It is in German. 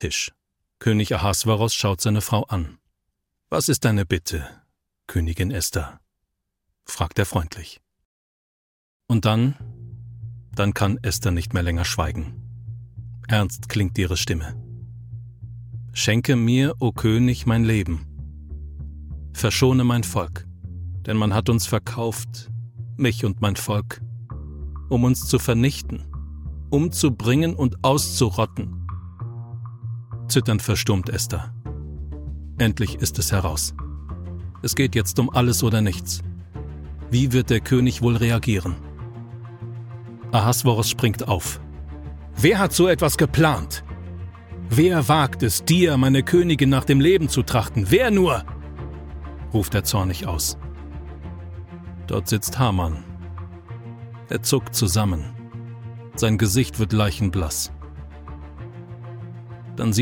Tisch. König Ahasveros schaut seine Frau an. »Was ist deine Bitte, Königin Esther?« fragt er freundlich. Und dann kann Esther nicht mehr länger schweigen. Ernst klingt ihre Stimme. »Schenke mir, o König, mein Leben. Verschone mein Volk, denn man hat uns verkauft, mich und mein Volk, um uns zu vernichten, umzubringen und auszurotten.« Zitternd verstummt Esther. Endlich ist es heraus. Es geht jetzt um alles oder nichts. Wie wird der König wohl reagieren? Ahasveros springt auf. »Wer hat so etwas geplant? Wer wagt es, dir, meine Königin, nach dem Leben zu trachten? Wer nur?« ruft er zornig aus. Dort sitzt Haman. Er zuckt zusammen. Sein Gesicht wird leichenblass. Dann